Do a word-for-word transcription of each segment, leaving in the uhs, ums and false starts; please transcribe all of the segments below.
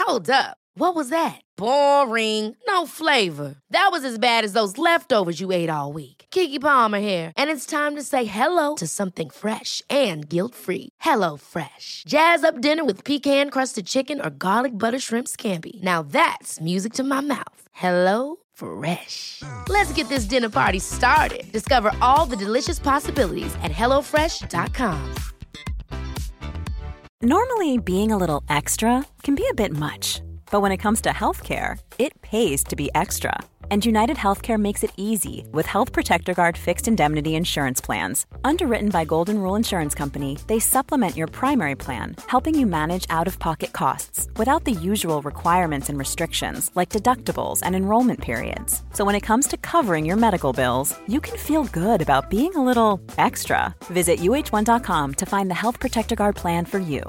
Hold up. What was that? Boring. No flavor. That was as bad as those leftovers you ate all week. Keke Palmer here, and it's time to say hello to something fresh and guilt-free. Hello Fresh. Jazz up dinner with pecan-crusted chicken or garlic butter shrimp scampi. Now that's music to my mouth. Hello Fresh. Let's get this dinner party started. Discover all the delicious possibilities at hello fresh dot com. Normally, being a little extra can be a bit much. But when it comes to healthcare, it pays to be extra. And United Healthcare makes it easy with Health Protector Guard fixed indemnity insurance plans. Underwritten by Golden Rule Insurance Company, they supplement your primary plan, helping you manage out-of-pocket costs without the usual requirements and restrictions like deductibles and enrollment periods. So when it comes to covering your medical bills, you can feel good about being a little extra. Visit U H one dot com to find the Health Protector Guard plan for you.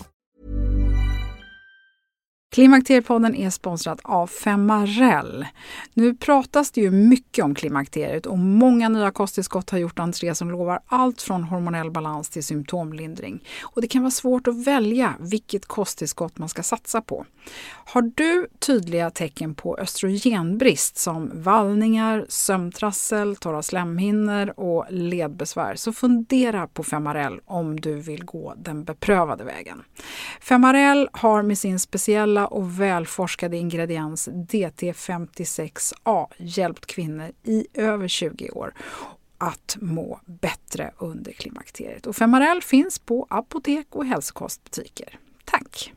Klimakteriepodden är sponsrad av Femarel. Nu pratas det ju mycket om klimakteriet och många nya kosttillskott har gjort entré som lovar allt från hormonell balans till symptomlindring. Och det kan vara svårt att välja vilket kosttillskott man ska satsa på. Har du tydliga tecken på östrogenbrist som vallningar, sömntrassel, torra slemhinnor och ledbesvär så fundera på Femarel om du vill gå den beprövade vägen. Femarel har med sin speciella och välforskade ingrediens D T femtiosex A hjälpt kvinnor i över tjugo år att må bättre under klimakteriet. Och Femarel finns på apotek och hälsokostbutiker. Tack!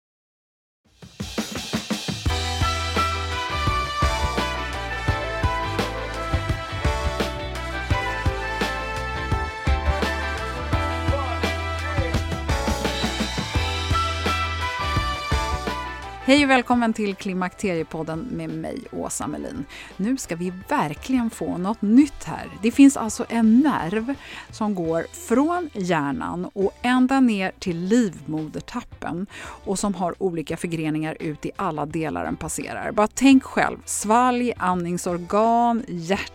Hej och välkommen till Klimakteriepodden med mig, Åsa Melin. Nu ska vi verkligen få något nytt här. Det finns alltså en nerv som går från hjärnan och ända ner till livmodertappen och som har olika förgreningar ut i alla delar den passerar. Bara tänk själv, svalg, andningsorgan, hjärta,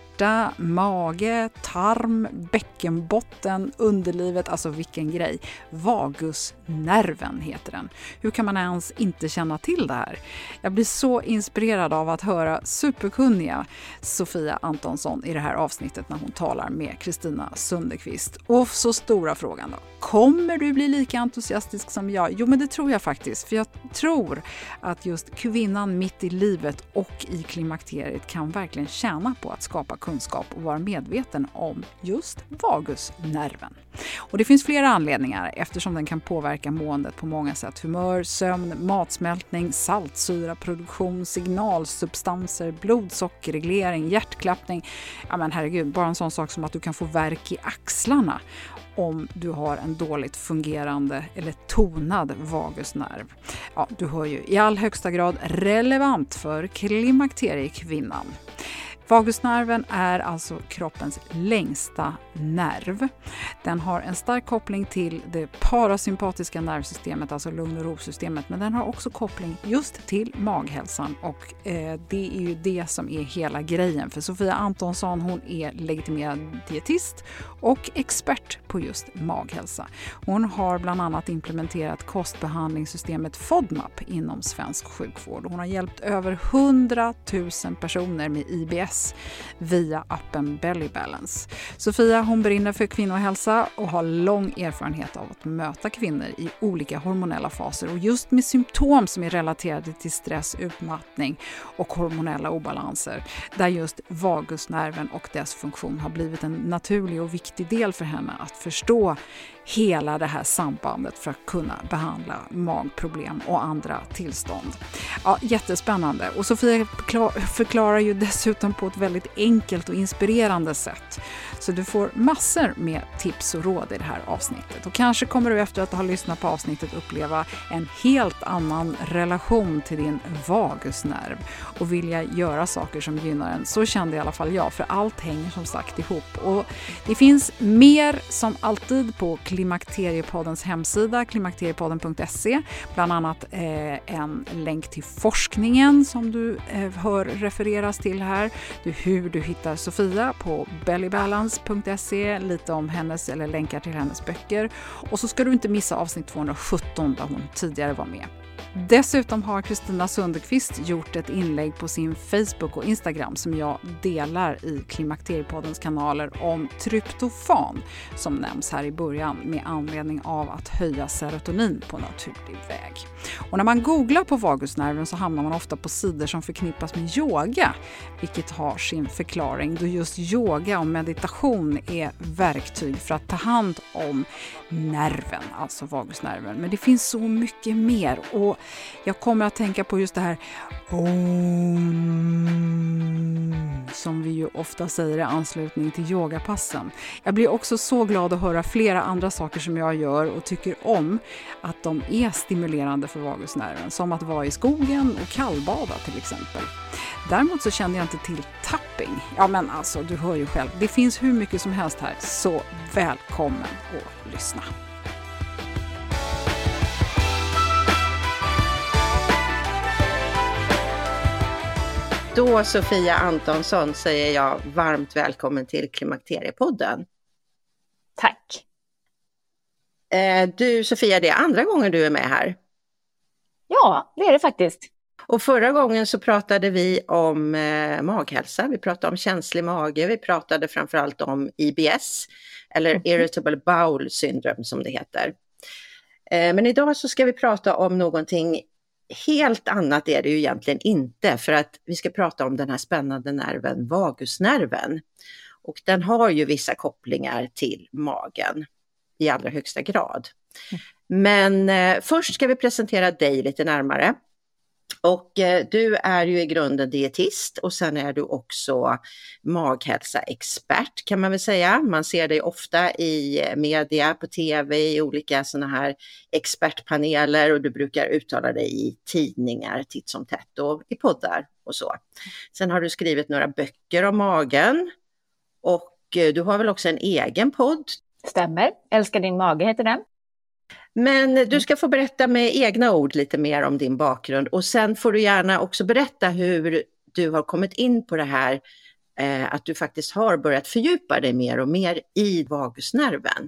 mage, tarm, bäckenbotten, underlivet, alltså vilken grej. Vagusnerven heter den. Hur kan man ens inte känna till det här? Jag blir så inspirerad av att höra superkunniga Sofia Antonsson i det här avsnittet när hon talar med Kristina Sunderqvist. Och så stora frågan då. Kommer du bli lika entusiastisk som jag? Jo, men det tror jag faktiskt. För jag tror att just kvinnan mitt i livet och i klimakteriet kan verkligen tjäna på att skapa kunskap och vara medveten om just vagusnerven. Och det finns flera anledningar eftersom den kan påverka måendet på många sätt. Humör, sömn, matsmältning, saltsyraproduktion, signalsubstanser, blodsockerreglering, hjärtklappning. Ja men herregud, bara en sån sak som att du kan få värk i axlarna om du har en dåligt fungerande eller tonad vagusnerv. Ja, du hör ju i all högsta grad relevant för klimakteriekvinnan. Vagusnerven är alltså kroppens längsta nerv. Den har en stark koppling till det parasympatiska nervsystemet, alltså lugn- och rosystemet, men den har också koppling just till maghälsan och eh, det är ju det som är hela grejen. För Sofia Antonsson, hon är legitimerad dietist och expert på just maghälsa. Hon har bland annat implementerat kostbehandlingssystemet FODMAP inom svensk sjukvård och hon har hjälpt över hundratusen personer med I B S via appen Belly Balance. Sofia, hon brinner för kvinnohälsa och har lång erfarenhet av att möta kvinnor i olika hormonella faser och just med symptom som är relaterade till stress, utmattning och hormonella obalanser, där just vagusnerven och dess funktion har blivit en naturlig och viktig del för henne att förstå hela det här sambandet för att kunna behandla magproblem och andra tillstånd. Ja, jättespännande. Och Sofia förklarar ju dessutom på ett väldigt enkelt och inspirerande sätt. Så du får massor med tips och råd i det här avsnittet. Och kanske kommer du efter att ha lyssnat på avsnittet uppleva en helt annan relation till din vagusnerv och vilja göra saker som gynnar den. Så kände i alla fall jag, för allt hänger som sagt ihop. Och det finns mer som alltid på Klimakteriepoddens hemsida, klimakteriepodden punkt se, bland annat eh, en länk till forskningen som du eh, hör refereras till här, du, hur du hittar Sofia på bellybalance punkt se, lite om hennes eller länkar till hennes böcker, och så ska du inte missa avsnitt tvåhundrasjutton där hon tidigare var med. Dessutom har Kristina Sundqvist gjort ett inlägg på sin Facebook och Instagram som jag delar i Klimakteriepoddens kanaler om tryptofan som nämns här i början med anledning av att höja serotonin på naturlig väg. Och när man googlar på vagusnerven så hamnar man ofta på sidor som förknippas med yoga, vilket har sin förklaring då just yoga och meditation är verktyg för att ta hand om nerven, alltså vagusnerven. Men det finns så mycket mer och jag kommer att tänka på just det här om, som vi ju ofta säger i anslutning till yogapassen. Jag blir också så glad att höra flera andra saker som jag gör och tycker om att de är stimulerande för vagusnerven, som att vara i skogen och kallbada till exempel. Däremot så kände jag inte till tapping. Ja men alltså, du hör ju själv. Det finns hur mycket som helst här, så välkommen att lyssna. Då Sofia Antonsson säger jag varmt välkommen till Klimakteriepodden. Tack. Eh, du Sofia, det är andra gången du är med här. Ja, det är det faktiskt. Och förra gången så pratade vi om eh, maghälsa, vi pratade om känslig mage, vi pratade framförallt om I B S eller mm. Irritable Bowel Syndrome som det heter. Eh, men idag så ska vi prata om någonting helt annat, är det ju egentligen inte, för att vi ska prata om den här spännande nerven, vagusnerven. Och den har ju vissa kopplingar till magen i allra högsta grad. Mm. Men eh, först ska vi presentera dig lite närmare. Och eh, du är ju i grunden dietist och sen är du också maghälsaexpert kan man väl säga. Man ser dig ofta i media, på tv, i olika såna här expertpaneler och du brukar uttala dig i tidningar titt som tätt och i poddar och så. Sen har du skrivit några böcker om magen och eh, du har väl också en egen podd? Stämmer, Älskar din mage heter den. Men du ska få berätta med egna ord lite mer om din bakgrund och sen får du gärna också berätta hur du har kommit in på det här, eh, att du faktiskt har börjat fördjupa dig mer och mer i vagusnerven.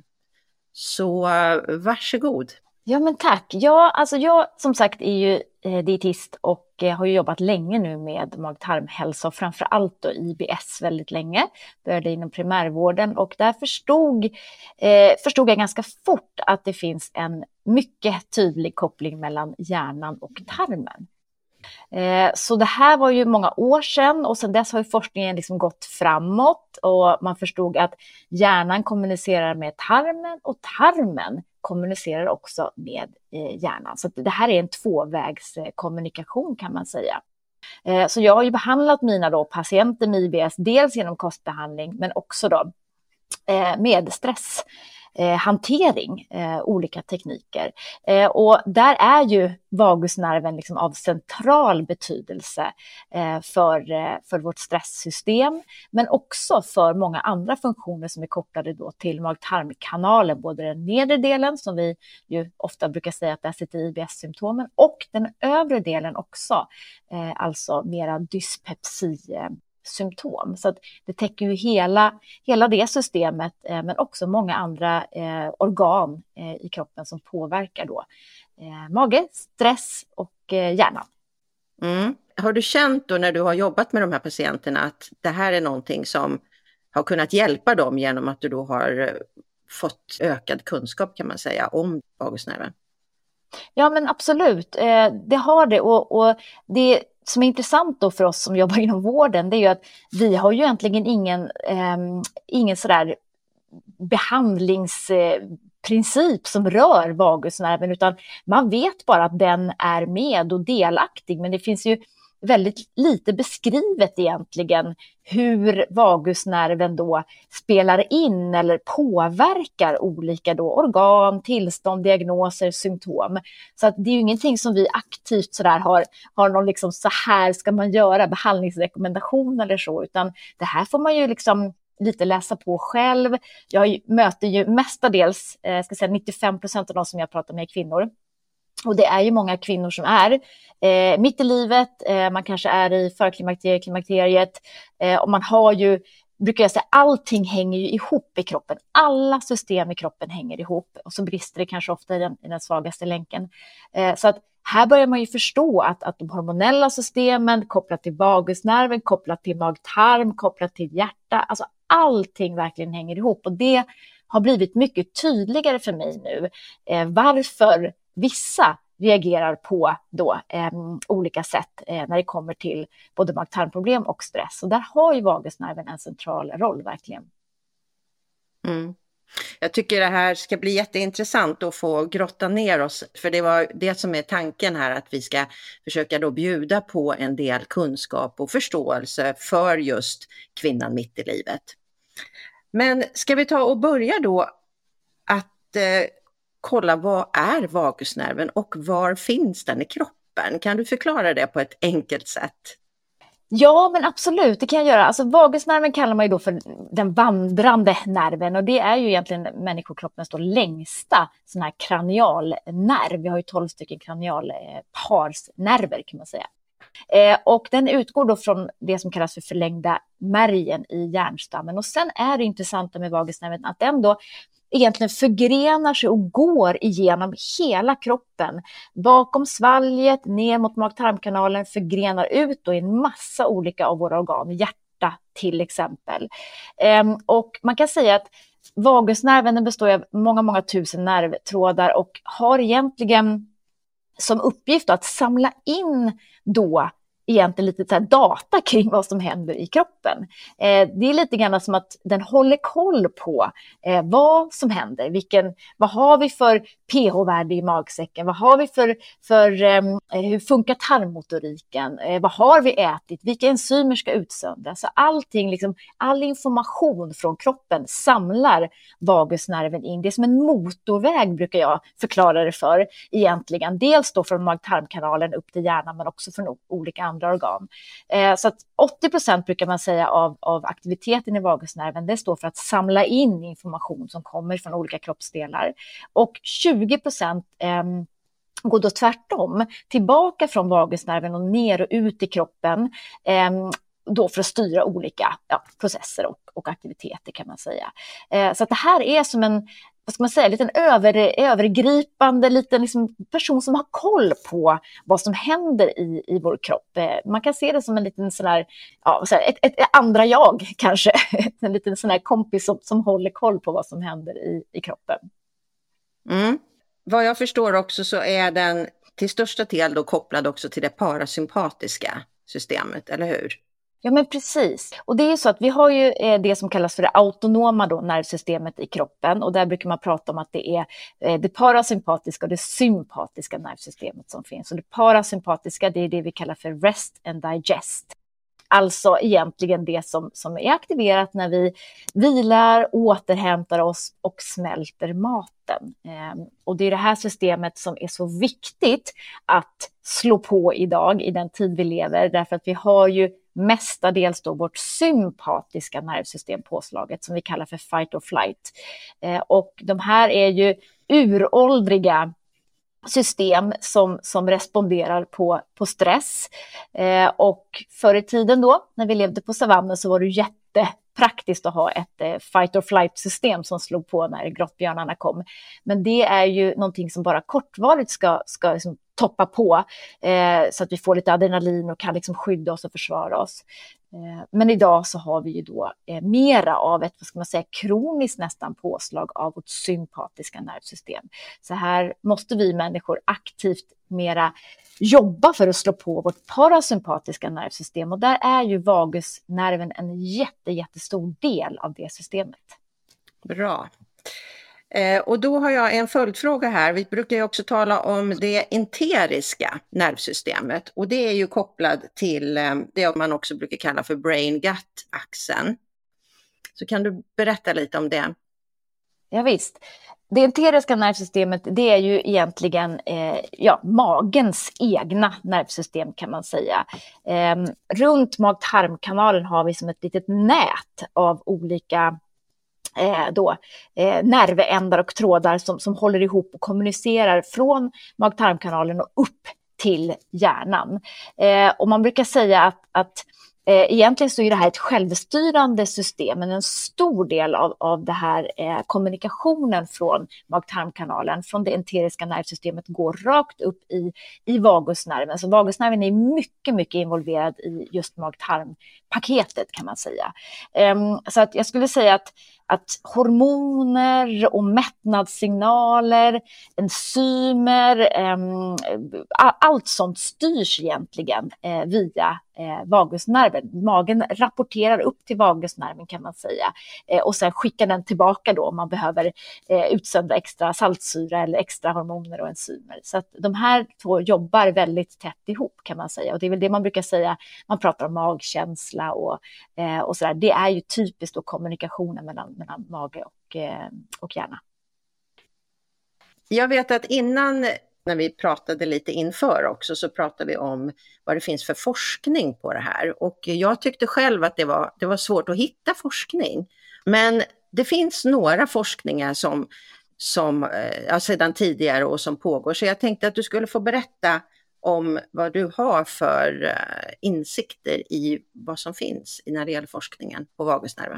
Så varsågod. Ja men tack. Ja, alltså jag som sagt är ju eh, dietist och eh, har ju jobbat länge nu med mag-tarmhälsa och framförallt då I B S väldigt länge. Började inom primärvården och där förstod, eh, förstod jag ganska fort att det finns en mycket tydlig koppling mellan hjärnan och tarmen. Eh, så det här var ju många år sedan och sedan dess har ju forskningen liksom gått framåt och man förstod att hjärnan kommunicerar med tarmen och tarmen kommunicerar också med eh, hjärnan. Så det här är en tvåvägskommunikation kan man säga. Eh, så jag har ju behandlat mina då patienter med I B S dels genom kostbehandling men också då eh, med stress. Eh, hantering, eh, olika tekniker. Eh, och där är ju vagusnerven liksom av central betydelse eh, för, eh, för vårt stresssystem, men också för många andra funktioner som är kopplade då till mag-tarmkanalen, både den nedre delen som vi ju ofta brukar säga att där sitter I B S-symptomen och den övre delen också, eh, alltså mera dyspepsi symptom. Så att det täcker ju hela, hela det systemet eh, men också många andra eh, organ eh, i kroppen som påverkar då eh, mage, stress och eh, hjärnan. Mm. Har du känt då när du har jobbat med de här patienterna att det här är någonting som har kunnat hjälpa dem genom att du då har fått ökad kunskap kan man säga om vagusnerven? Ja men absolut, eh, det har det och, och det som är intressant då för oss som jobbar inom vården det är ju att vi har ju egentligen ingen, eh, ingen sådär behandlingsprincip som rör vagusnerven utan man vet bara att den är med och delaktig men det finns ju väldigt lite beskrivet egentligen hur vagusnerven då spelar in eller påverkar olika då organ, tillstånd, diagnoser, symptom. Så att det är ju ingenting som vi aktivt så där har, har någon liksom så här ska man göra behandlingsrekommendation eller så utan det här får man ju liksom lite läsa på själv. Jag möter ju mestadels, eh, ska säga nittiofem procent av de som jag pratar med är kvinnor. Och det är ju många kvinnor som är eh, mitt i livet, eh, man kanske är i förklimakteriet, klimakteriet eh, och man har ju, brukar jag säga, allting hänger ju ihop i kroppen. Alla system i kroppen hänger ihop och så brister det kanske ofta i den, i den svagaste länken. Eh, så att här börjar man ju förstå att, att de hormonella systemen kopplat till vagusnerven, kopplat till mag-tarm, kopplat till hjärta, alltså allting verkligen hänger ihop. Och det har blivit mycket tydligare för mig nu eh, varför vissa reagerar på då, eh, olika sätt eh, när det kommer till både mag-tarmproblem och stress. Och där har ju vagusnerven en central roll verkligen. Mm. Jag tycker det här ska bli jätteintressant att få grotta ner oss, för det var det som är tanken här, att vi ska försöka då bjuda på en del kunskap och förståelse för just kvinnan mitt i livet. Men ska vi ta och börja då att eh, kolla, vad är vagusnerven och var finns den i kroppen? Kan du förklara det på ett enkelt sätt? Ja, men absolut, det kan jag göra. Alltså vagusnerven kallar man ju då för den vandrande nerven, och det är ju egentligen människokroppens då längsta sån här kranialnerv. Vi har ju tolv stycken kranialparsnerver kan man säga. Eh, och den utgår då från det som kallas för förlängda märgen i hjärnstammen. Och sen är det intressanta med vagusnerven att den då egentligen förgrenar sig och går igenom hela kroppen. Bakom svalget, ner mot mag-tarmkanalen, förgrenar ut då i en massa olika av våra organ, hjärta till exempel. Ehm, och man kan säga att vagusnerven består av många, många tusen nervtrådar och har egentligen som uppgift att samla in då egentligen lite så här data kring vad som händer i kroppen. Eh, det är lite grann som att den håller koll på eh, vad som händer. Vilken, vad har vi för pH-värde i magsäcken? Vad har vi för, för eh, hur funkar tarmmotoriken? Eh, vad har vi ätit? Vilka enzymer ska utsöndras? Så allting, liksom, all information från kroppen samlar vagusnerven in. Det är som en motorväg brukar jag förklara det för egentligen. Dels då från mag-tarmkanalen upp till hjärnan, men också från olika andra andra organ. Eh, så att åttio procent brukar man säga av, av aktiviteten i vagusnerven, det står för att samla in information som kommer från olika kroppsdelar. Och tjugo procent eh, går då tvärtom, tillbaka från vagusnerven och ner och ut i kroppen, eh, då för att styra olika ja, processer och, och aktiviteter kan man säga. Eh, så att det här är som en vad ska man säga, en liten över, övergripande liten liksom person som har koll på vad som händer i, i vår kropp. Man kan se det som en liten sån här, ja, ett, ett, ett andra jag kanske, en liten sån här kompis som, som håller koll på vad som händer i, i kroppen. Mm. Vad jag förstår också så är den till största del då kopplad också till det parasympatiska systemet, eller hur? Ja, men precis. Och det är så att vi har ju det som kallas för det autonoma då, nervsystemet i kroppen. Och där brukar man prata om att det är det parasympatiska och det sympatiska nervsystemet som finns. Och det parasympatiska, det är det vi kallar för rest and digest. Alltså egentligen det som, som är aktiverat när vi vilar, återhämtar oss och smälter maten. Eh, och det är det här systemet som är så viktigt att slå på idag i den tid vi lever. Därför att vi har ju mestadels då vårt sympatiska nervsystem påslaget som vi kallar för fight or flight. Eh, och de här är ju uråldriga system som, som responderar på, på stress. Eh, och förr i tiden då, när vi levde på savannen, så var det jättepraktiskt att ha ett eh, fight or flight system som slog på när grottbjörnarna kom. Men det är ju någonting som bara kortvarigt ska, ska liksom toppa på eh, så att vi får lite adrenalin och kan liksom skydda oss och försvara oss. Eh, men idag så har vi ju då eh, mera av ett, vad ska man säga, kroniskt nästan påslag av vårt sympatiska nervsystem. Så här måste vi människor aktivt mera jobba för att slå på vårt parasympatiska nervsystem, och där är ju vagusnerven en jätte, jättestor del av det systemet. Bra. Eh, och då har jag en följdfråga här. Vi brukar ju också tala om det enteriska nervsystemet, och det är ju kopplat till eh, det man också brukar kalla för brain-gut-axeln. Så kan du berätta lite om det? Ja, visst. Det enteriska nervsystemet, det är ju egentligen eh, ja, magens egna nervsystem kan man säga. Eh, runt mag-tarmkanalen har vi som ett litet nät av olika Eh, då, eh, nervändar och trådar som, som håller ihop och kommunicerar från mag-tarmkanalen och upp till hjärnan. Eh, och man brukar säga att, att Eh, egentligen så är det här ett självstyrande system, men en stor del av, av det här eh, kommunikationen från mag-tarmkanalen, från det enteriska nervsystemet, går rakt upp i, i vagusnerven. Så vagusnerven är mycket, mycket involverad i just mag-tarmpaketet, kan man säga. Eh, så att jag skulle säga att att hormoner och mättnadssignaler, enzymer, eh, allt sånt styrs egentligen eh, via eh, vagusnerven. Magen rapporterar upp till vagusnerven, kan man säga, eh, och sen skickar den tillbaka då om man behöver eh, utsöndra extra saltsyra eller extra hormoner och enzymer. Så att de här två jobbar väldigt tätt ihop, kan man säga, och det är väl det man brukar säga, man pratar om magkänsla och, eh, och sådär. Det är ju typiskt då kommunikationen mellan mellan mage och, eh, och hjärna. Jag vet att innan, när vi pratade lite inför också, så pratade vi om vad det finns för forskning på det här. Och jag tyckte själv att det var, det var svårt att hitta forskning. Men det finns några forskningar som, som ja, sedan tidigare och som pågår. Så jag tänkte att du skulle få berätta om vad du har för insikter i vad som finns när det gäller forskningen på vagusnerven.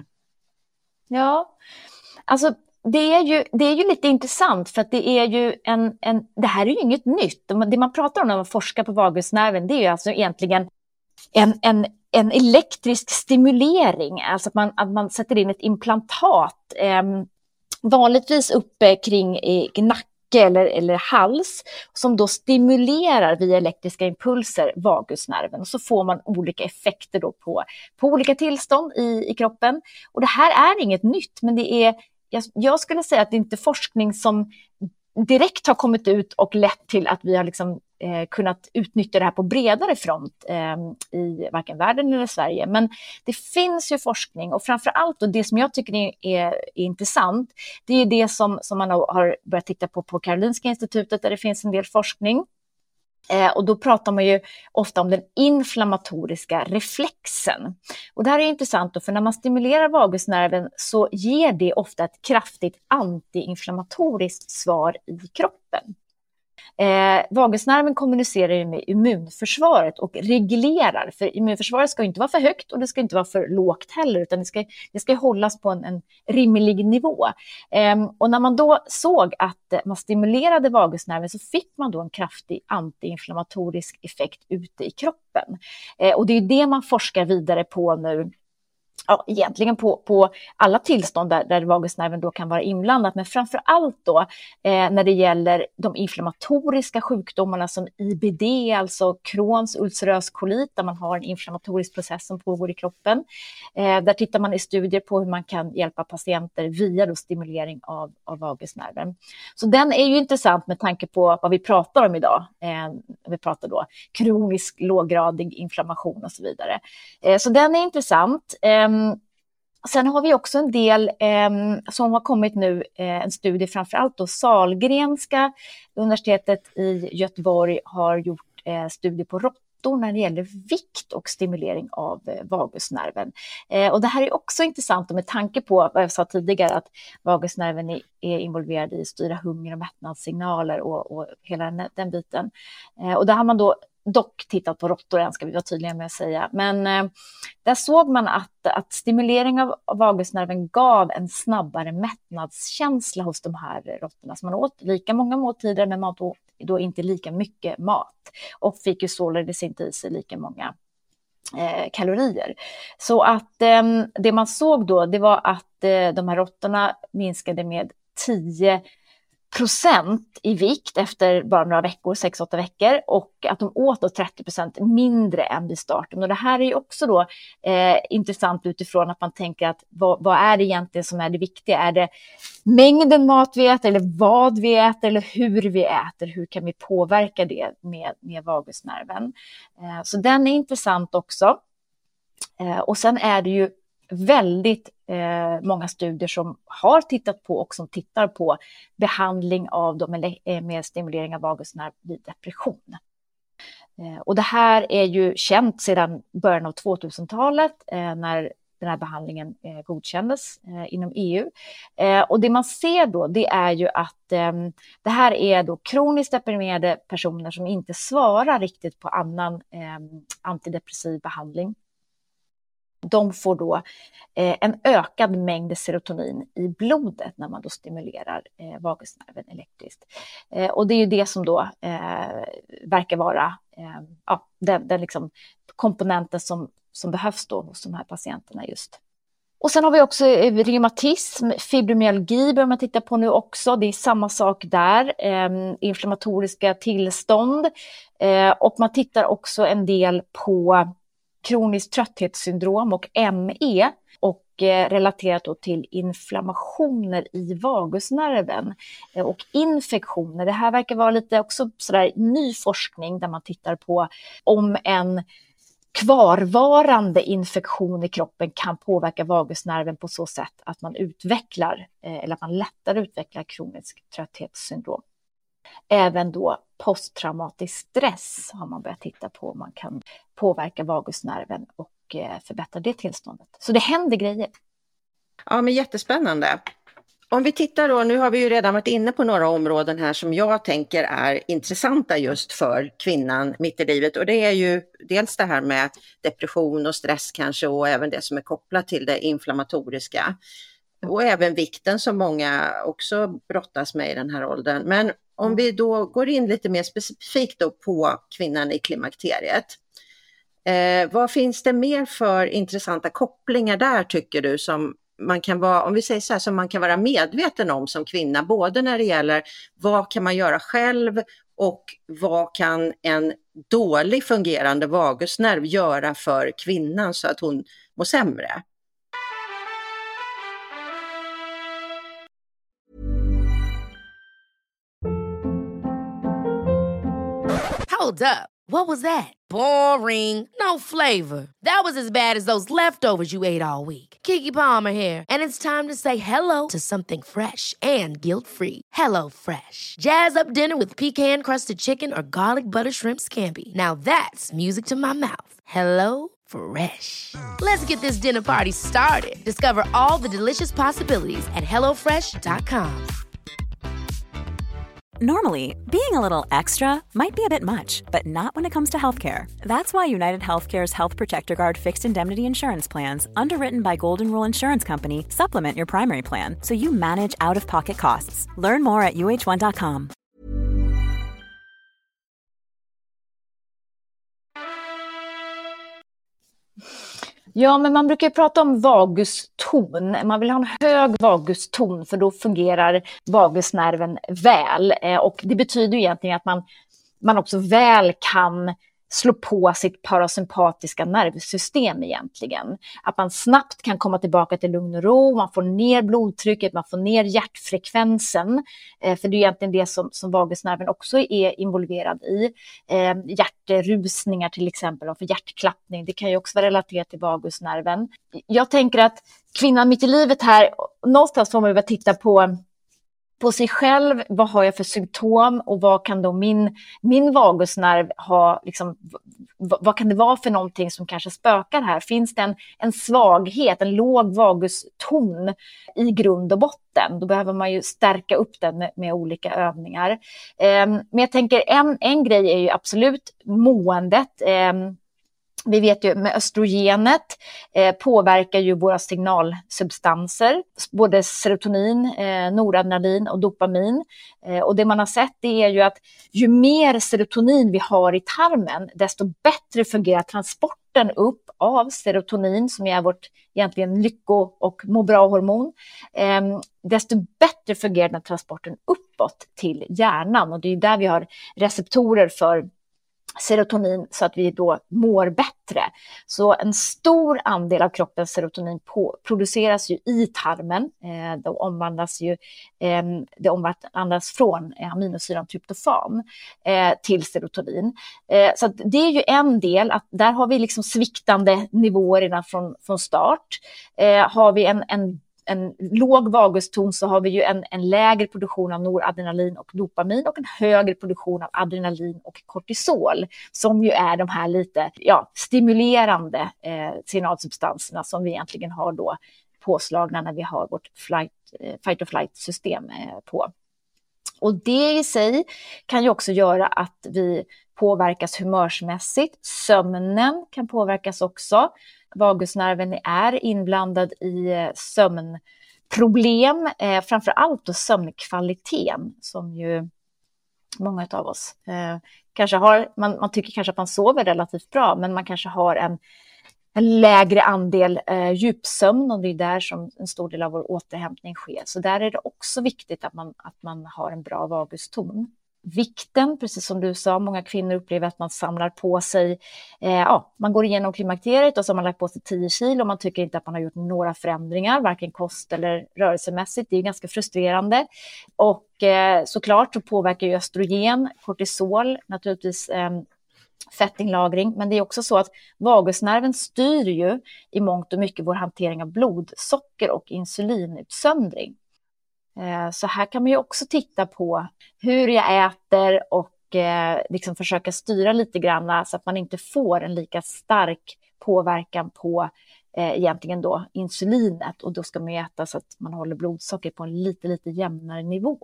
Ja, alltså det är ju, det är ju lite intressant, för att det är ju en, en, det här är ju inget nytt. Det man pratar om när man forskar på vagusnerven, det är ju alltså egentligen en, en, en elektrisk stimulering, alltså att man, att man sätter in ett implantat, eh, vanligtvis uppe kring i nacke eller, eller hals, som då stimulerar via elektriska impulser vagusnerven, och så får man olika effekter då på, på olika tillstånd i, i kroppen. Och det här är inget nytt, men det är, jag, jag skulle säga att det inte är forskning som direkt har kommit ut och lett till att vi har liksom, eh, kunnat utnyttja det här på bredare front eh, i varken världen eller Sverige. Men det finns ju forskning, och framförallt och det som jag tycker är, är, är intressant, det är det som, som man har börjat titta på på Karolinska institutet, där det finns en del forskning. Eh, och då pratar man ju ofta om den inflammatoriska reflexen. Och det här är intressant då, för när man stimulerar vagusnerven så ger det ofta ett kraftigt antiinflammatoriskt svar i kroppen. Eh, vagusnerven kommunicerar ju med immunförsvaret och reglerar, för immunförsvaret ska inte vara för högt och det ska inte vara för lågt heller, utan det ska, det ska hållas på en, en rimlig nivå. Eh, och när man då såg att man stimulerade vagusnerven, så fick man då en kraftig antiinflammatorisk effekt ute i kroppen. Eh, och det är det man forskar vidare på nu. Ja, egentligen på, på alla tillstånd där, där vagusnerven då kan vara inblandat, men framför allt då eh, när det gäller de inflammatoriska sjukdomarna som I B D, alltså Crohns ulcerös kolit, där man har en inflammatorisk process som pågår i kroppen. Eh, där tittar man i studier på hur man kan hjälpa patienter via då stimulering av, av vagusnerven. Så den är ju intressant med tanke på vad vi pratar om idag. Eh, vi pratar då kronisk låggradig inflammation och så vidare. Eh, så den är intressant. Eh, Sen har vi också en del eh, som har kommit nu, eh, en studie framförallt då Sahlgrenska universitetet i Göteborg har gjort eh, studie på råttor när det gäller vikt och stimulering av eh, vagusnerven. Eh, och det här är också intressant med tanke på vad jag sa tidigare, att vagusnerven är, är involverad i att styra hunger och mättnadssignaler och, och hela den, den biten. Eh, och där har man då dock tittat på råttor än, ska vi vara tydliga med att säga. Men eh, där såg man att, att stimulering av, av vagusnerven gav en snabbare mättnadskänsla hos de här råttorna. Så man åt lika många måltider, men man åt då inte lika mycket mat. Och fick ju således inte i sig lika många eh, kalorier. Så att eh, det man såg då, det var att eh, de här råttorna minskade med tio procent i vikt efter bara några veckor, sex åtta veckor, och att de åt då trettio procent mindre än vid starten. Och det här är ju också då eh, intressant utifrån att man tänker att vad, vad är det egentligen som är det viktiga? Är det mängden mat vi äter, eller vad vi äter, eller hur vi äter? Hur kan vi påverka det med, med vagusnerven? Eh, så den är intressant också. Eh, och sen är det ju väldigt eh, många studier som har tittat på och som tittar på behandling av dem med stimulering av vagusnerv vid depression. Eh, och det här är ju känt sedan början av tvåtusentalet eh, när den här behandlingen eh, godkändes eh, inom E U. Eh, och det man ser då, det är ju att eh, det här är då kroniskt deprimerade personer som inte svarar riktigt på annan eh, antidepressiv behandling. de får då eh, en ökad mängd serotonin i blodet när man då stimulerar eh, vagusnerven elektriskt. Eh, och det är ju det som då eh, verkar vara eh, ja, den, den liksom komponenten som, som behövs då hos de här patienterna just. Och sen har vi också reumatism, fibromyalgi bör man titta på nu också. Det är samma sak där, eh, inflammatoriska tillstånd. Eh, och man tittar också en del på kroniskt trötthetssyndrom och M E och eh, relaterat då till inflammationer i vagusnerven eh, och infektioner. Det här verkar vara lite också sådär ny forskning där man tittar på om en kvarvarande infektion i kroppen kan påverka vagusnerven på så sätt att man utvecklar eh, eller att man lättare utvecklar kronisk trötthetssyndrom. Även då posttraumatisk stress har man börjat titta på om man kan påverka vagusnerven och eh, förbättra det tillståndet. Så det händer grejer. Ja, men jättespännande. Om vi tittar då, nu har vi ju redan varit inne på några områden här som jag tänker är intressanta just för kvinnan mitt i livet. Och det är ju dels det här med depression och stress kanske och även det som är kopplat till det inflammatoriska. Och även vikten som många också brottas med i den här åldern. Men om vi då går in lite mer specifikt då på kvinnan i klimakteriet. Eh, vad finns det mer för intressanta kopplingar där tycker du som man kan vara, om vi säger så här, som man kan vara medveten om som kvinna, både när det gäller vad kan man göra själv och vad kan en dålig fungerande vagusnerv göra för kvinnan så att hon mår sämre? Hold up. What was that? Boring. No flavor. That was as bad as those leftovers you ate all week. Keke Palmer here, and it's time to say hello to something fresh and guilt-free. Hello Fresh. Jazz up dinner with pecan-crusted chicken or garlic butter shrimp scampi. Now that's music to my mouth. Hello Fresh. Let's get this dinner party started. Discover all the delicious possibilities at hello fresh dot com. Normally, being a little extra might be a bit much, but not when it comes to healthcare. That's why United Healthcare's Health Protector Guard fixed indemnity insurance plans, underwritten by Golden Rule Insurance Company, supplement your primary plan so you manage out-of-pocket costs. Learn more at u h one dot com. Ja, men man brukar ju prata om vaguston. Man vill ha en hög vaguston för då fungerar vagusnerven väl. Och det betyder ju egentligen att man, man också väl kan slå på sitt parasympatiska nervsystem egentligen. Att man snabbt kan komma tillbaka till lugn och ro, man får ner blodtrycket, man får ner hjärtfrekvensen. Eh, för det är egentligen det som, som vagusnerven också är involverad i. Eh, hjärtrusningar till exempel, och för hjärtklappning, det kan ju också vara relaterat till vagusnerven. Jag tänker att kvinnan mitt i livet här, någonstans får man ju titta på på sig själv, vad har jag för symptom och vad kan då min, min vagusnerv ha, liksom, vad, vad kan det vara för någonting som kanske spökar här? Finns det en, en svaghet, en låg vaguston i grund och botten? Då behöver man ju stärka upp den med, med olika övningar. Eh, men jag tänker en, en grej är ju absolut måendet. Eh, Vi vet ju med östrogenet eh, påverkar ju våra signalsubstanser, både serotonin, eh, noradrenalin och dopamin. Eh, och det man har sett det är ju att ju mer serotonin vi har i tarmen, desto bättre fungerar transporten upp av serotonin som är vårt egentligen lycko- och må bra-hormon. Eh, desto bättre fungerar den transporten uppåt till hjärnan, och det är där vi har receptorer för serotonin så att vi då mår bättre. Så en stor andel av kroppens serotonin på, produceras ju i tarmen. Eh, det omvandlas ju eh, det omvandlas från eh, aminosyran tryptofan eh, till serotonin. Eh, så att det är ju en del, att där har vi liksom sviktande nivåer redan från, från start. Eh, har vi en, en en låg vaguston så har vi ju en, en lägre produktion av noradrenalin och dopamin och en högre produktion av adrenalin och kortisol, som ju är de här lite ja, stimulerande eh, signalsubstanserna som vi egentligen har då påslagna när vi har vårt flight, eh, fight or flight system eh, på. Och det i sig kan ju också göra att vi påverkas humörsmässigt. Sömnen kan påverkas också. Vagusnerven är inblandad i sömnproblem, eh, framför allt då sömnkvaliteten som ju många av oss eh, kanske har. Man, man tycker kanske att man sover relativt bra, men man kanske har en, en lägre andel eh, djupsömn, och det är där som en stor del av vår återhämtning sker. Så där är det också viktigt att man, att man har en bra vaguston. Vikten, precis som du sa, många kvinnor upplever att man samlar på sig, eh, ja, man går igenom klimakteriet och så har man lagt på sig tio kilo och man tycker inte att man har gjort några förändringar, varken kost eller rörelsemässigt. Det är ganska frustrerande. Och eh, såklart så påverkar ju östrogen, kortisol, naturligtvis eh, fettinlagring, men det är också så att vagusnerven styr ju i mångt och mycket vår hantering av blodsocker och insulinutsöndring. Så här kan man ju också titta på hur jag äter och eh, liksom försöka styra lite grann så att man inte får en lika stark påverkan på eh, egentligen då insulinet, och då ska man äta så att man håller blodsocker på en lite lite jämnare nivå.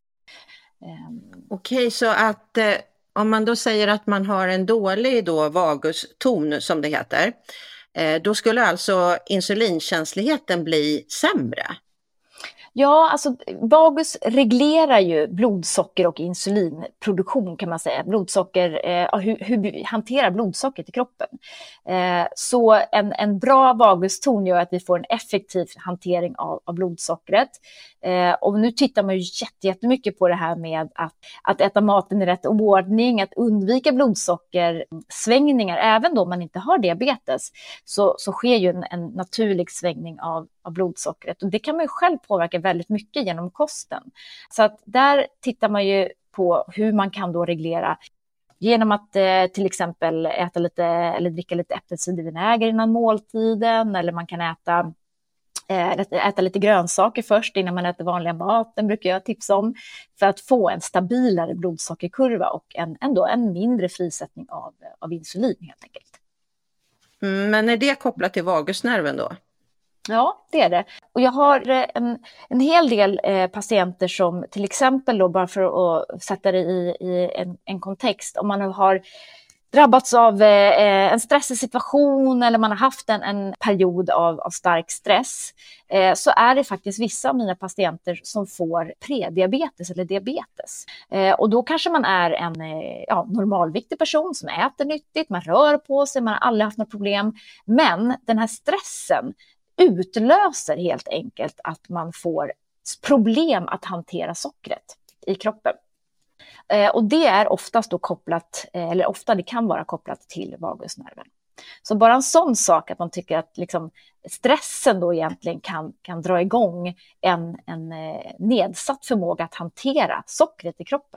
Um. Okej, så att eh, om man då säger att man har en dålig då vaguston som det heter, eh, då skulle alltså insulinkänsligheten bli sämre? Ja, alltså vagus reglerar ju blodsocker och insulinproduktion kan man säga. Blodsocker, eh, hur, hur vi hanterar blodsockret i kroppen. Eh, så en, en bra vaguston gör att vi får en effektiv hantering av, av blodsockret. Eh, och nu tittar man ju jätte, jättemycket på det här med att, att äta maten i rätt ordning, att undvika blodsockersvängningar. Även då man inte har diabetes så, så sker ju en, en naturlig svängning av, av blodsockret. Och det kan man ju själv påverka väldigt mycket genom kosten. Så att där tittar man ju på hur man kan då reglera genom att eh, till exempel äta lite eller dricka lite äppelcidervinäger innan måltiden, eller man kan äta äta lite grönsaker först innan man äter vanliga maten, brukar jag tipsa om, för att få en stabilare blodsockerkurva och en, ändå en mindre frisättning av, av insulin helt enkelt. Mm, men är det kopplat till vagusnerven då? Ja, det är det. Och jag har en, en hel del eh, patienter som till exempel då, bara för att sätta det i, i en, en kontext, om man har drabbats av eh, en stressig situation eller man har haft en, en period av, av stark stress, eh, så är det faktiskt vissa av mina patienter som får prediabetes eller diabetes. Eh, och då kanske man är en eh, ja, normalviktig person som äter nyttigt, man rör på sig, man har aldrig haft något problem. Men den här stressen utlöser helt enkelt att man får problem att hantera sockret i kroppen. Och det är oftast då kopplat, eller ofta det kan vara kopplat till vagusnerven. Så bara en sån sak att man tycker att liksom stressen då egentligen kan, kan dra igång en, en nedsatt förmåga att hantera sockret i kroppen.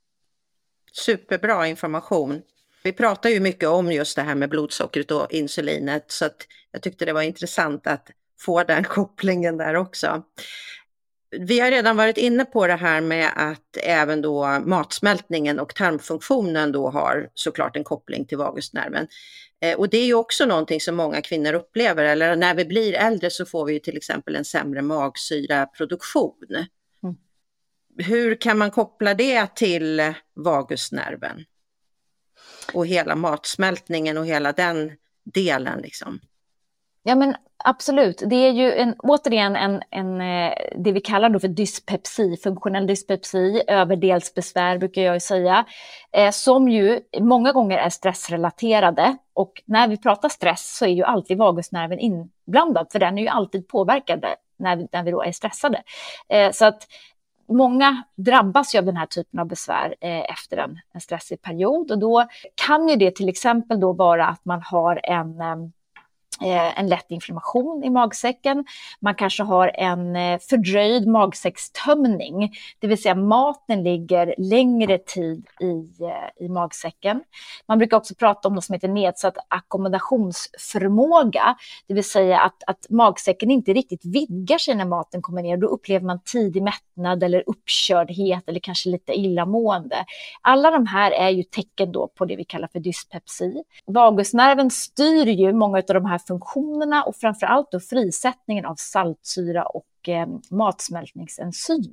Superbra information. Vi pratar ju mycket om just det här med blodsockret och insulinet, så att jag tyckte det var intressant att få den kopplingen där också. Vi har redan varit inne på det här med att även då matsmältningen och tarmfunktionen då har såklart en koppling till vagusnerven. Eh, och det är ju också någonting som många kvinnor upplever, eller när vi blir äldre så får vi ju till exempel en sämre magsyraproduktion. Mm. Hur kan man koppla det till vagusnerven? Och hela matsmältningen och hela den delen liksom. Ja men absolut, det är ju en, återigen en, en, det vi kallar då för dyspepsi, funktionell dyspepsi, överdelsbesvär brukar jag ju säga, eh, som ju många gånger är stressrelaterade, och när vi pratar stress så är ju alltid vagusnerven inblandad, för den är ju alltid påverkad när vi, när vi då är stressade. Eh, så att många drabbas ju av den här typen av besvär eh, efter en, en stressig period, och då kan ju det till exempel då vara att man har en eh, en lätt inflammation i magsäcken. Man kanske har en fördröjd magsäckstömning, det vill säga maten ligger längre tid i, i magsäcken. Man brukar också prata om något som heter nedsatt ackommodationsförmåga, det vill säga att, att magsäcken inte riktigt vidgar sig när maten kommer ner. Då upplever man tidig mättnad eller uppkördhet eller kanske lite illamående. Alla de här är ju tecken då på det vi kallar för dyspepsi. Vagusnerven styr ju många av de här funktionerna och framförallt då frisättningen av saltsyra och eh, matsmältningsenzymer.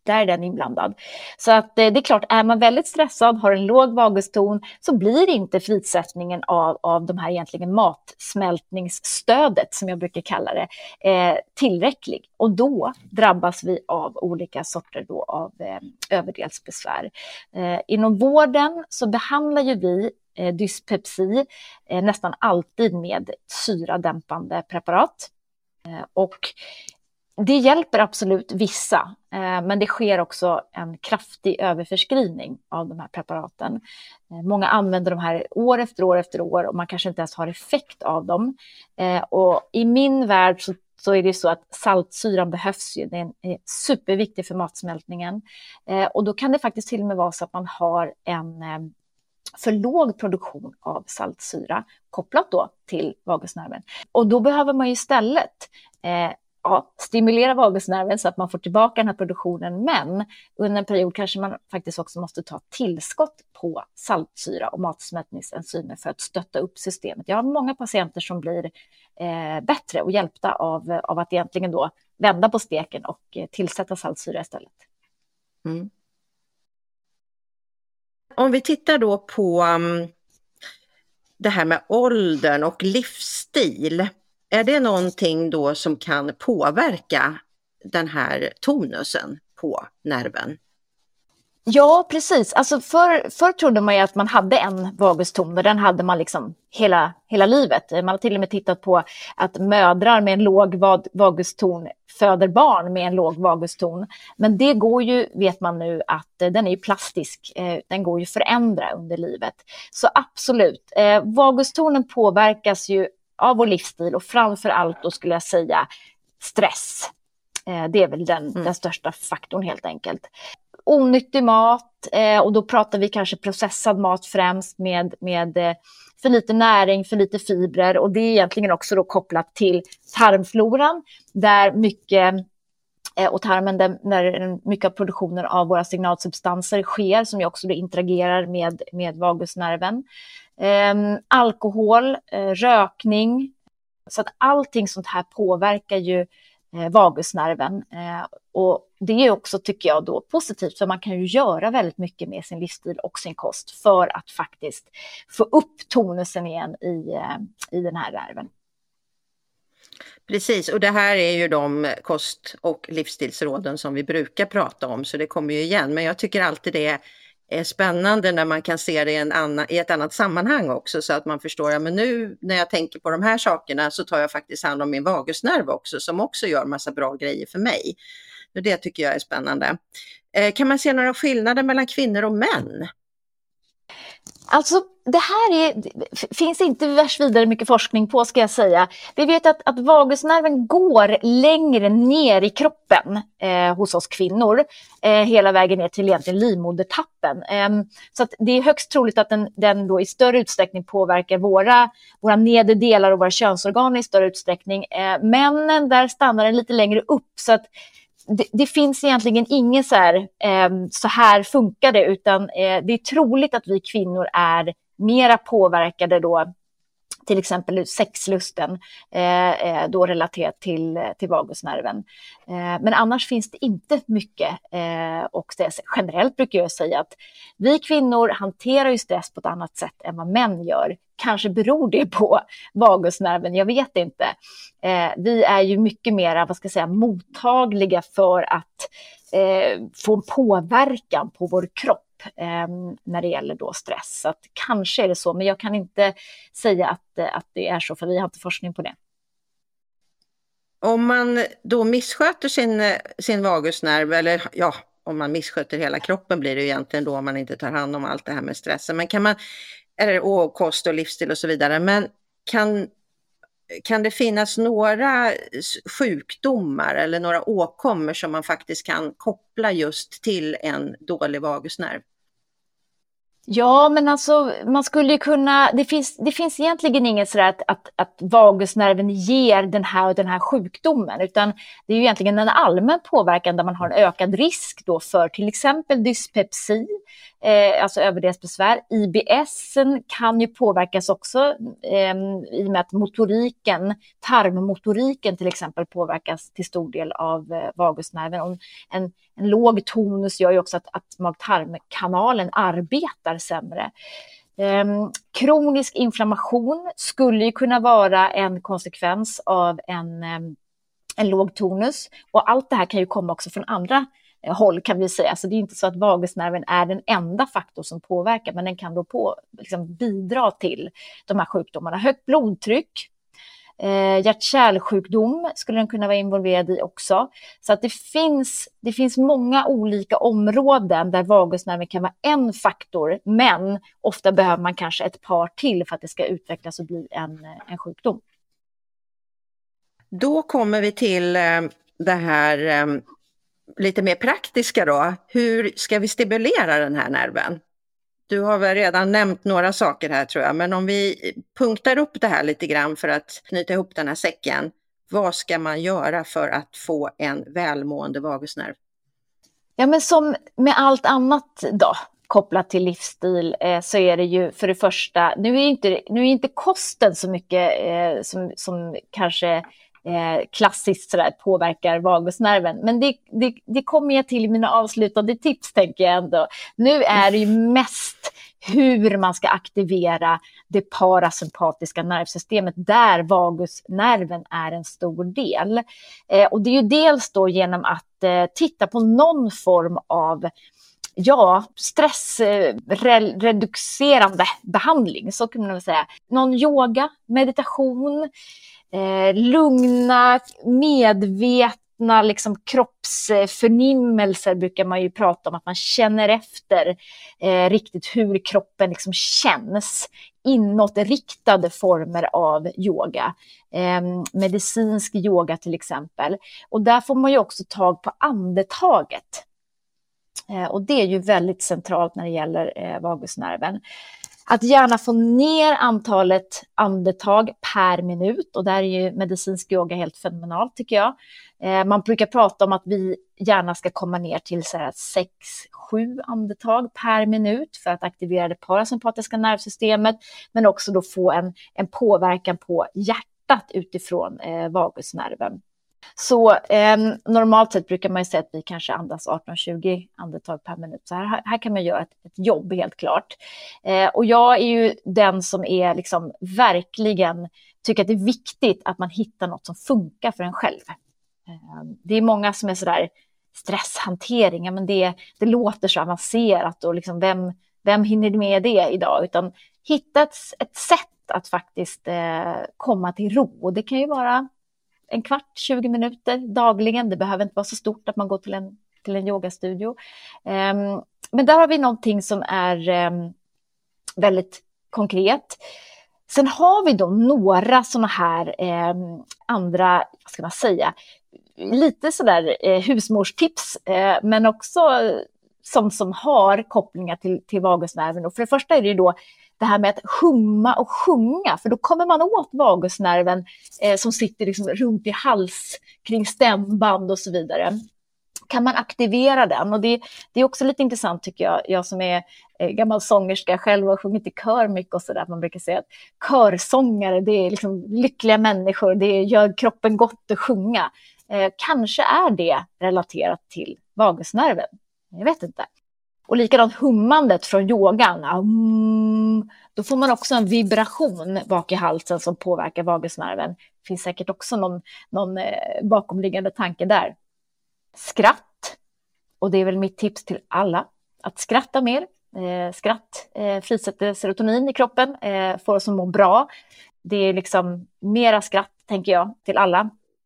Där är den inblandad. Så att det är klart, är man väldigt stressad, har en låg vaguston, så blir inte frisättningen av, av de här egentligen matsmältningsstödet, som jag brukar kalla det, eh, tillräcklig. Och då drabbas vi av olika sorter då av eh, överdelsbesvär. Eh, inom vården så behandlar ju vi eh, dyspepsi eh, nästan alltid med syradämpande preparat. Eh, och det hjälper absolut vissa, men det sker också en kraftig överförskrivning av de här preparaten. Många använder de här år efter år efter år och man kanske inte ens har effekt av dem. Och i min värld så, så är det så att saltsyran behövs ju. Den är superviktig för matsmältningen. Och då kan det faktiskt till och med vara så att man har en för låg produktion av saltsyra kopplat då till vagusnerven. Och då behöver man ju istället Ja, stimulera vagusnerven så att man får tillbaka den här produktionen, men under en period kanske man faktiskt också måste ta tillskott på saltsyra och matsmältningsenzymer för att stötta upp systemet. Jag har många patienter som blir eh, bättre och hjälpta av, av att egentligen då vända på steken och eh, tillsätta saltsyra istället. Mm. Om vi tittar då på um, det här med åldern och livsstil. Är det någonting då som kan påverka den här tonusen på nerven? Ja, precis. Alltså för, för trodde man ju att man hade en vaguston och den hade man liksom hela, hela livet. Man har till och med tittat på att mödrar med en låg vaguston föder barn med en låg vaguston. Men det går ju, vet man nu, att den är ju plastisk. Den går ju förändra under livet. Så absolut, vagustonen påverkas ju av vår livsstil och framför allt då skulle jag säga stress. Det är väl den, mm. den största faktorn helt enkelt. Onyttig mat, och då pratar vi kanske processad mat främst med, med för lite näring, för lite fibrer, och det är egentligen också då kopplat till tarmfloran där mycket och tarmen där, när mycket av produktionen av våra signalsubstanser sker som ju också då interagerar med, med vagusnerven. Um, alkohol, uh, rökning, så att allting sånt här påverkar ju uh, vagusnerven uh, och det är också, tycker jag, då positivt, för man kan ju göra väldigt mycket med sin livsstil och sin kost för att faktiskt få upp tonusen igen i, uh, i den här nerven. Precis, och det här är ju de kost- och livsstilsråden som vi brukar prata om, så det kommer ju igen, men jag tycker alltid det är är spännande när man kan se det i, en annan, i ett annat sammanhang också, så att man förstår, ja men nu när jag tänker på de här sakerna så tar jag faktiskt hand om min vagusnerv också, som också gör massa bra grejer för mig. Och det tycker jag är spännande. Eh, kan man se några skillnader mellan kvinnor och män? Alltså det här är, finns inte värst vidare mycket forskning på, ska jag säga. Vi vet att, att vagusnerven går längre ner i kroppen eh, hos oss kvinnor. Eh, hela vägen ner till egentligen livmodertappen. Eh, så att det är högst troligt att den, den då i större utsträckning påverkar våra, våra nedre delar och våra könsorgan i större utsträckning. Eh, männen, där stannar den lite längre upp, så att Det, det finns egentligen ingen så här, eh, så här funkar det, utan eh, det är troligt att vi kvinnor är mera påverkade då, till exempel sexlusten, eh, då relaterat till, till vagusnerven. Eh, men annars finns det inte mycket. Eh, och det, generellt brukar jag säga att vi kvinnor hanterar ju stress på ett annat sätt än vad män gör. Kanske beror det på vagusnerven, jag vet inte. Eh, vi är ju mycket mer, vad ska jag säga, mottagliga för att eh, få en påverkan på vår kropp eh, när det gäller då stress. Så att kanske är det så, men jag kan inte säga att, att det är så, för vi har inte forskning på det. Om man då missköter sin, sin vagusnerv, eller ja, om man missköter hela kroppen blir det egentligen då om man inte tar hand om allt det här med stressen. Men kan man, eller och kost och livsstil och så vidare, men kan, kan det finnas några sjukdomar eller några åkommor som man faktiskt kan koppla just till en dålig vagusnerv? Ja, men alltså man skulle ju kunna, det finns, det finns egentligen inget sådär att, att, att vagusnerven ger den här och den här sjukdomen, utan det är ju egentligen en allmän påverkan där man har en ökad risk då för till exempel dyspepsi, eh, alltså överdelsbesvär. I B S kan ju påverkas också eh, i och med att motoriken, tarmmotoriken till exempel påverkas till stor del av eh, vagusnerven. Och en, En låg tonus gör ju också att, att mag-tarmkanalen arbetar sämre. Um, kronisk inflammation skulle ju kunna vara en konsekvens av en, um, en låg tonus. Och allt det här kan ju komma också från andra uh, håll kan vi säga. Så det är inte så att vagusnerven är den enda faktor som påverkar, men den kan då på, liksom, bidra till de här sjukdomarna. Högt blodtryck, uh, hjärt-kärlsjukdom skulle den kunna vara involverad i också. Så att det finns, det finns många olika områden där vagusnerven kan vara en faktor, men ofta behöver man kanske ett par till för att det ska utvecklas och bli en, en sjukdom. Då kommer vi till eh, det här eh, lite mer praktiska då. Hur ska vi stimulera den här nerven? Du har väl redan nämnt några saker här tror jag, men om vi punktar upp det här lite grann för att knyta ihop den här säcken. Vad ska man göra för att få en välmående vagusnerv? Ja, men som med allt annat då, kopplat till livsstil, eh, så är det ju för det första, nu är inte, nu är inte kosten så mycket eh, som, som kanske eh, klassiskt sådär påverkar vagusnerven, men det, det, det kommer jag till i mina avslutande tips tänker jag ändå. Nu är det ju mest hur man ska aktivera det parasympatiska nervsystemet där vagusnerven är en stor del. Eh, och det är ju dels då genom att eh, titta på någon form av ja, stressreducerande behandling, så kan man väl säga. Någon yoga, meditation, eh, lugna, medvetna liksom kroppsförnimmelser brukar man ju prata om, att man känner efter eh, riktigt hur kroppen liksom känns. Inåtriktade former av yoga, eh, medicinsk yoga till exempel. Och där får man ju också tag på andetaget. Eh, och det är ju väldigt centralt när det gäller eh, vagusnerven. Att gärna få ner antalet andetag per minut, och där är ju medicinsk yoga helt fenomenalt tycker jag. Eh, man brukar prata om att vi gärna ska komma ner till så här sex sju andetag per minut för att aktivera det parasympatiska nervsystemet, men också då få en, en påverkan på hjärtat utifrån eh, vagusnerven. Så eh, normalt sett brukar man ju säga att vi kanske andas arton tjugo andetag per minut. Så här, här kan man göra ett, ett jobb helt klart. Eh, och jag är ju den som är liksom verkligen tycker att det är viktigt att man hittar något som funkar för en själv. Eh, det är många som är sådär stresshantering, ja, men det, det låter så avancerat och liksom vem, vem hinner med det idag? Utan hitta ett, ett sätt att faktiskt eh, komma till ro. Och det kan ju vara en kvart, tjugo minuter dagligen. Det behöver inte vara så stort att man går till en, till en yogastudio. Um, men där har vi någonting som är um, väldigt konkret. Sen har vi då några sådana här um, andra, vad ska man säga, lite sådär eh, husmorstips, eh, men också som, som har kopplingar till, till vagusnerven. Och för det första är det ju då det här med att humma och sjunga, för då kommer man åt vagusnerven eh, som sitter liksom runt i hals, kring stämband och så vidare. Kan man aktivera den? Och det, det är också lite intressant tycker jag, jag som är eh, gammal sångerska själv och sjungit i kör mycket och sådär. Man brukar säga att körsångare, det är liksom lyckliga människor, det gör kroppen gott att sjunga. Eh, kanske är det relaterat till vagusnerven, jag vet inte. Och likadant hummandet från yogan. Um, då får man också en vibration bak i halsen som påverkar vagusnerven. Det finns säkert också någon, någon eh, bakomliggande tanke där. Skratt. Och det är väl mitt tips till alla. Att skratta mer. Eh, skratt eh, frisätter serotonin i kroppen. Eh, får oss att må bra. Det är liksom mera skratt tänker jag till alla.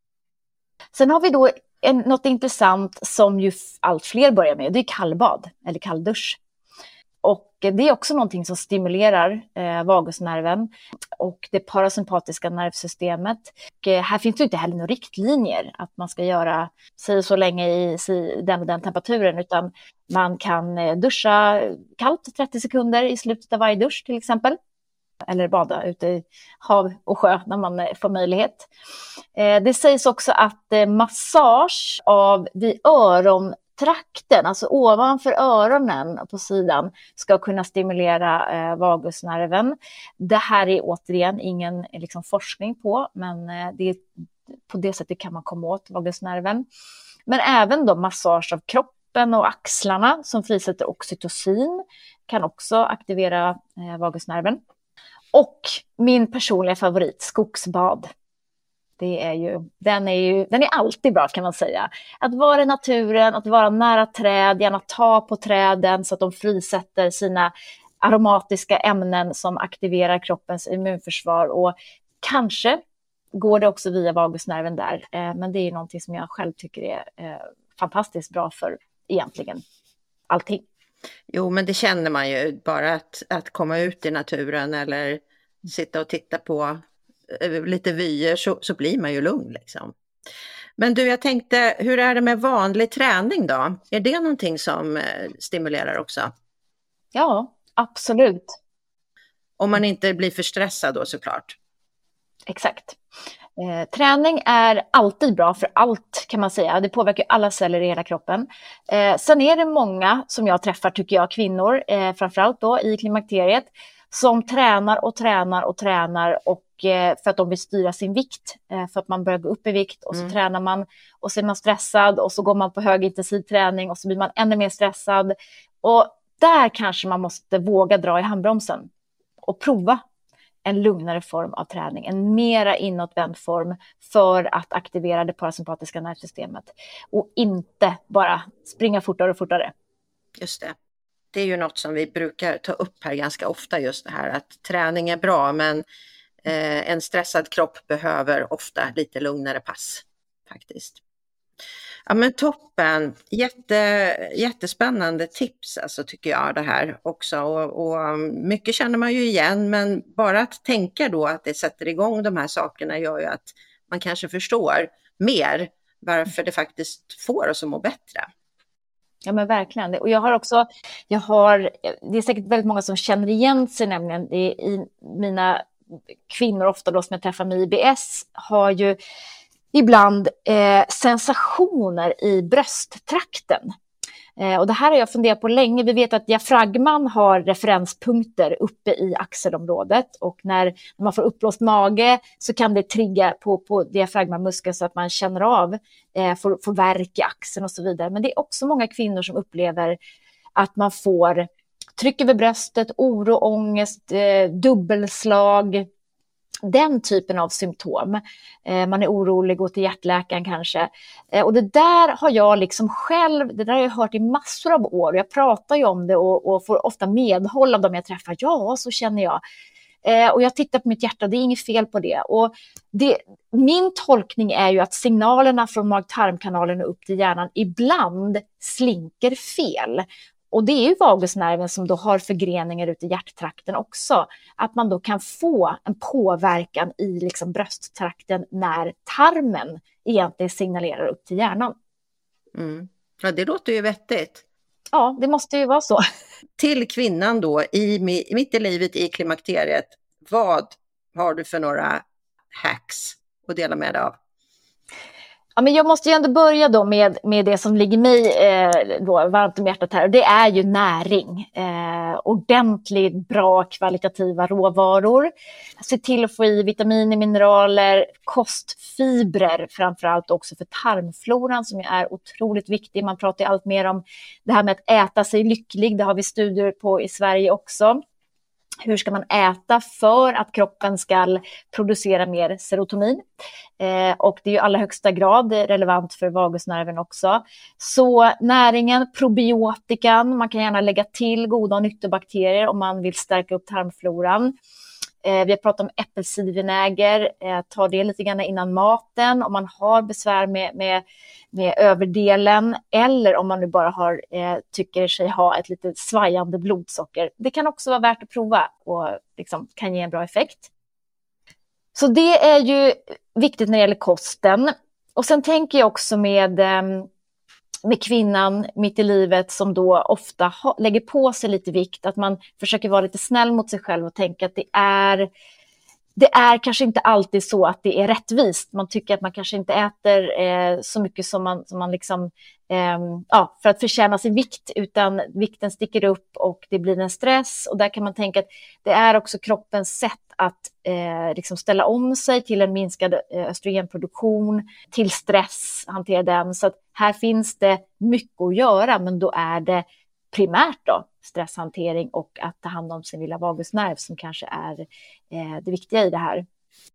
Sen har vi då En, något intressant som ju allt fler börjar med, det är kallbad eller kalldusch. Och det är också någonting som stimulerar eh, vagusnerven och det parasympatiska nervsystemet. Och, eh, här finns det inte heller några riktlinjer att man ska göra sig så länge i si, den och den temperaturen, utan man kan eh, duscha kallt trettio sekunder i slutet av varje dusch till exempel. Eller bada ute i hav och sjö när man får möjlighet. Eh, det sägs också att eh, massage av vid örontrakten, alltså ovanför öronen på sidan, ska kunna stimulera eh, vagusnerven. Det här är återigen ingen liksom, forskning på, men eh, det är, på det sättet kan man komma åt vagusnerven. Men även då massage av kroppen kroppen och axlarna som frisätter oxytocin. Kan också aktivera eh, vagusnerven. Och min personliga favorit, skogsbad. Det är ju, den, är ju, den är alltid bra kan man säga. Att vara i naturen, att vara nära träd, gärna ta på träden så att de frisätter sina aromatiska ämnen som aktiverar kroppens immunförsvar. Och kanske går det också via vagusnerven där. Eh, men det är ju någonting som jag själv tycker är eh, fantastiskt bra för egentligen allting. Jo, men det känner man ju, bara att, att komma ut i naturen eller sitta och titta på eh, lite vyer så, så blir man ju lugn liksom. Men du, jag tänkte, hur är det med vanlig träning då? Är det någonting som eh, stimulerar också? Ja, absolut. Om man inte blir för stressad då såklart. Exakt. Eh, träning är alltid bra för allt kan man säga. Det påverkar alla celler i hela kroppen. Eh, sen är det många som jag träffar, tycker jag, kvinnor, eh, framförallt då i klimakteriet, som tränar och tränar och tränar och, eh, för att de vill styra sin vikt. Eh, för att man börjar gå upp i vikt och så mm. tränar man och så är man stressad och så går man på högintensiv träning och så blir man ännu mer stressad. Och där kanske man måste våga dra i handbromsen och prova en lugnare form av träning, en mera inåtvänd form för att aktivera det parasympatiska nervsystemet och inte bara springa fortare och fortare. Just det. Det är ju något som vi brukar ta upp här ganska ofta, just det här att träning är bra, men eh, en stressad kropp behöver ofta lite lugnare pass faktiskt. Ja, men toppen, Jätte, jättespännande tips alltså, tycker jag det här också, och, och mycket känner man ju igen, men bara att tänka då att det sätter igång de här sakerna gör ju att man kanske förstår mer varför det faktiskt får oss att må bättre. Ja, men verkligen. Och jag har också, jag har, det är säkert väldigt många som känner igen sig, nämligen det är i mina kvinnor ofta då som jag träffar med I B S har ju ibland eh, sensationer i brösttrakten. Eh, och det här har jag funderat på länge. Vi vet att diafragman har referenspunkter uppe i axelområdet. Och när, när man får uppblåst mage så kan det trigga på, på diafragmamuskeln så att man känner av, eh, får, får värk i axeln och så vidare. Men det är också många kvinnor som upplever att man får tryck över bröstet, oro, ångest, eh, dubbelslag. Den typen av symptom. Eh, man är orolig, går till hjärtläkaren kanske. Eh, och det där har jag liksom själv, det där har jag hört i massor av år. Jag pratar ju om det och, och får ofta medhåll av dem jag träffar. Ja, så känner jag. Eh, och jag tittar på mitt hjärta, det är inget fel på det. Och det, min tolkning är ju att signalerna från mag-tarmkanalen upp till hjärnan ibland slinker fel. Och det är ju vagusnerven som då har förgreningar ute i hjärttrakten också. Att man då kan få en påverkan i liksom brösttrakten när tarmen egentligen signalerar upp till hjärnan. Mm. Ja, det låter ju vettigt. Ja, det måste ju vara så. Till kvinnan då, i, mitt i livet i klimakteriet, vad har du för några hacks att dela med dig av? Ja, men jag måste ju ändå börja då med, med det som ligger mig eh, då, varmt om hjärtat här. Och det är ju näring. Eh, ordentligt bra kvalitativa råvaror. Se till att få i vitaminer, mineraler, kostfibrer. Framförallt också för tarmfloran som är otroligt viktig. Man pratar ju allt mer om det här med att äta sig lycklig. Det har vi studier på i Sverige också. Hur ska man äta för att kroppen ska producera mer serotonin? Eh, och det är ju i allra högsta grad relevant för vagusnerven också. Så näringen, probiotikan, man kan gärna lägga till goda nyttobakterier om man vill stärka upp tarmfloran. Eh, vi har pratat om äppelcidervinäger, eh, ta det lite grann innan maten om man har besvär med, med, med överdelen, eller om man nu bara har, eh, tycker sig ha ett lite svajande blodsocker. Det kan också vara värt att prova och liksom kan ge en bra effekt. Så det är ju viktigt när det gäller kosten. Och sen tänker jag också med, med kvinnan mitt i livet som då ofta ha, lägger på sig lite vikt. Att man försöker vara lite snäll mot sig själv och tänka att det är, det är kanske inte alltid så att det är rättvist. Man tycker att man kanske inte äter eh, så mycket som man, som man liksom, eh, ja, för att förtjäna sin vikt, utan vikten sticker upp och det blir en stress. Och där kan man tänka att det är också kroppens sätt att eh, liksom ställa om sig till en minskad eh, östrogenproduktion, till stress, hantera den. Så att här finns det mycket att göra, men då är det primärt då stresshantering och att ta hand om sin lilla vagusnerv som kanske är eh, det viktiga i det här.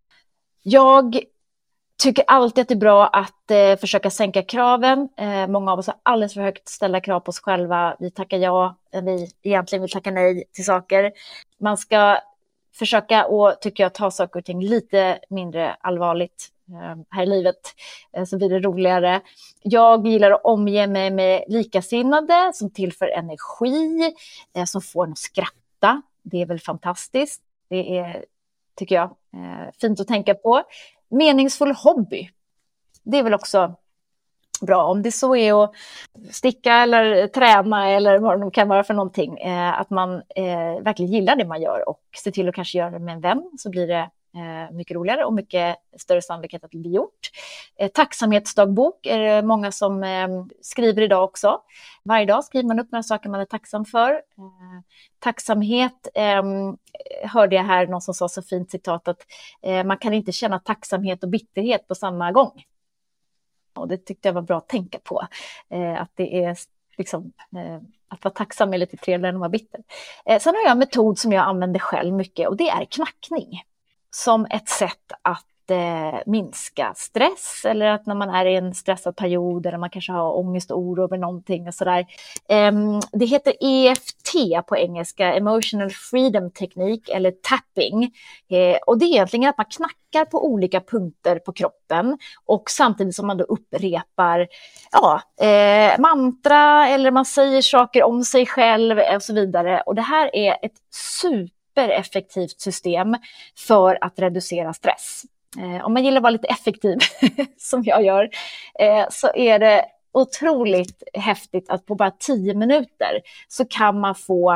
Jag tycker alltid att det är bra att eh, försöka sänka kraven. Eh, många av oss har alldeles för högt ställda krav på oss själva. Vi tackar ja, vi egentligen vill tacka nej till saker. Man ska försöka och tycker jag ta saker och ting lite mindre allvarligt här i livet, så blir det roligare. Jag gillar att omge mig med likasinnade som tillför energi, som får en att skratta. Det är väl fantastiskt. Det är, tycker jag, fint att tänka på. Meningsfull hobby. Det är väl också bra. Om det så är att sticka eller träna eller vad det kan vara för någonting. Att man verkligen gillar det man gör och ser till att kanske göra det med en vän, så blir det Eh, mycket roligare och mycket större sannolikhet att det blir gjort. Eh, tacksamhetsdagbok är det många som eh, skriver idag också. Varje dag skriver man upp några saker man är tacksam för. Eh, tacksamhet, eh, hörde jag här någon som sa så fint citat att eh, man kan inte känna tacksamhet och bitterhet på samma gång. Och det tyckte jag var bra att tänka på. Eh, att det är liksom... Eh, Att vara tacksam är lite trevligare än att vara bitter. Eh, sen har jag en metod som jag använder själv mycket, och det är knackning. Som ett sätt att eh, minska stress, eller att när man är i en stressad period eller man kanske har ångest och oro över någonting och sådär. Eh, det heter E F T på engelska, Emotional Freedom Technique, eller tapping. Eh, och det är egentligen att man knackar på olika punkter på kroppen och samtidigt som man då upprepar ja, eh, mantra, eller man säger saker om sig själv och så vidare. Och det här är ett super effektivt system för att reducera stress. Eh, om man gillar att vara lite effektiv som jag gör, eh, så är det otroligt häftigt att på bara tio minuter så kan man få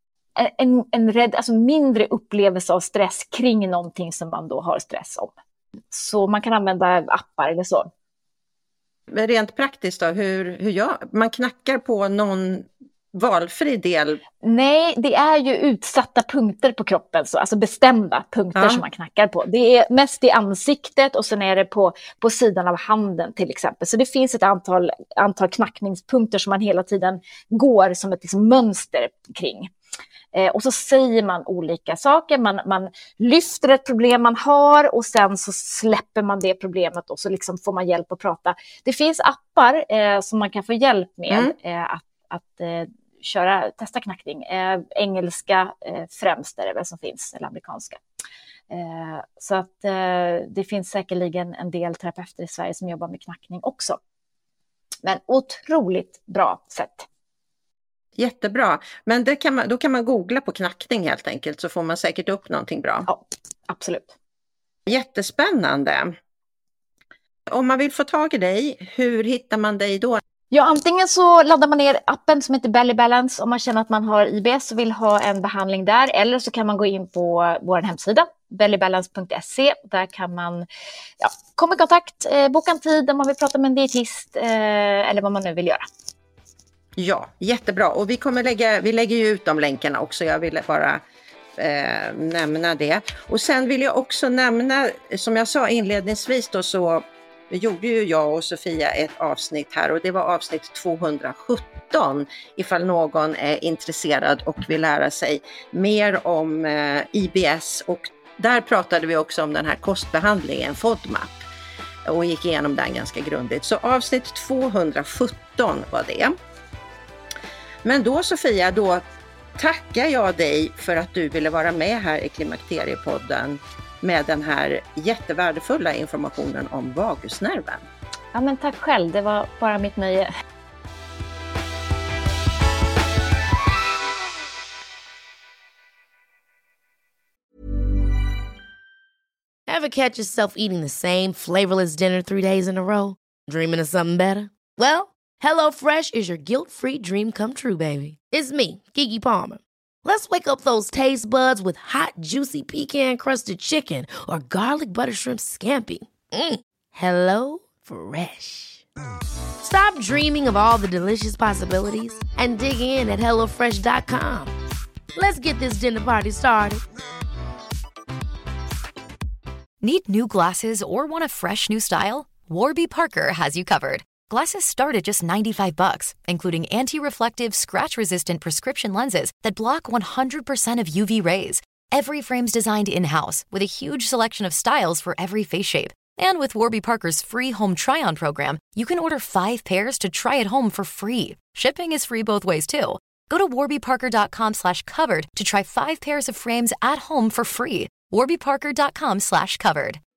en, en rädd, alltså mindre upplevelse av stress kring någonting som man då har stress om. Så man kan använda appar eller så. Men rent praktiskt då, hur, hur gör man? Knackar på någon valfri del? Nej, det är ju utsatta punkter på kroppen, så, alltså bestämda punkter ja. som man knackar på. Det är mest i ansiktet och sen är det på, på sidan av handen till exempel. Så det finns ett antal, antal knackningspunkter som man hela tiden går som ett liksom mönster kring. Eh, och så säger man olika saker, man, man lyfter ett problem man har och sen så släpper man det problemet och så liksom får man hjälp att prata. Det finns appar eh, som man kan få hjälp med mm. eh, att, att eh, köra, testa knackning. Eh, engelska eh, främst är det väl som finns, eller amerikanska. Eh, så att eh, det finns säkerligen en del terapeuter i Sverige som jobbar med knackning också. Men otroligt bra sätt. Jättebra, men det kan man, då kan man googla på knackning helt enkelt, så får man säkert upp någonting bra. Ja, absolut. Jättespännande. Om man vill få tag i dig, hur hittar man dig då? Ja, antingen så laddar man ner appen som heter Belly Balance om man känner att man har I B S och vill ha en behandling där. Eller så kan man gå in på vår hemsida, bellybalance punkt se. Där kan man ja, komma i kontakt, eh, boka en tid om man vill prata med en dietist eh, eller vad man nu vill göra. Ja, jättebra. Och vi kommer lägga, vi lägger ju ut de länkarna också. Jag ville bara eh, nämna det. Och sen vill jag också nämna, som jag sa inledningsvis då, så gjorde ju jag och Sofia ett avsnitt här, och det var avsnitt tvåhundrasjutton, ifall någon är intresserad och vill lära sig mer om eh, I B S, och där pratade vi också om den här kostbehandlingen FODMAP och gick igenom den ganska grundligt. Så avsnitt tvåhundrasjutton var det. Men då Sofia, då tackar jag dig för att du ville vara med här i Klimakteriepodden med den här jättevärdefulla informationen om vagusnerven. Ja, men tack själv, det var bara mitt nöje. Ever catch yourself eating the same flavorless dinner three days in a row? Dreaming of something better? Well, HelloFresh is your guilt-free dream come true, baby. It's me, Keke Palmer. Let's wake up those taste buds with hot, juicy pecan-crusted chicken or garlic butter shrimp scampi. Mm. Hello Fresh. Stop dreaming of all the delicious possibilities and dig in at hello fresh dot com. Let's get this dinner party started. Need new glasses or want a fresh new style? Warby Parker has you covered. Glasses start at just ninety-five bucks, including anti-reflective, scratch-resistant prescription lenses that block one hundred percent of U V rays. Every frame's designed in-house with a huge selection of styles for every face shape. And with Warby Parker's free home try-on program, you can order five pairs to try at home for free. Shipping is free both ways, too. Go to warby parker dot com slash covered to try five pairs of frames at home for free. warby parker dot com slash covered.